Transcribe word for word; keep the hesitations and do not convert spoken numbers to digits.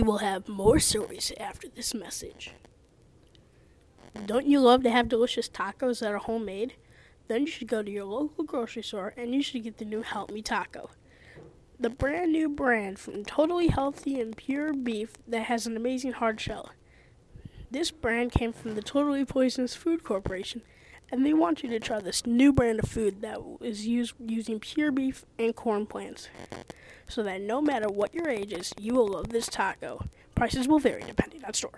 We will have more stories after this message. Don't you love to have delicious tacos that are homemade? Then you should go to your local grocery store and you should get the new Help Me Taco. The brand new brand from totally healthy and pure beef that has an amazing hard shell. This brand came from the Totally Poisonous Food Corporation, and they want you to try this new brand of food that is used using pure beef and corn plants, so that no matter what your age is, you will love this taco. Prices will vary depending on store.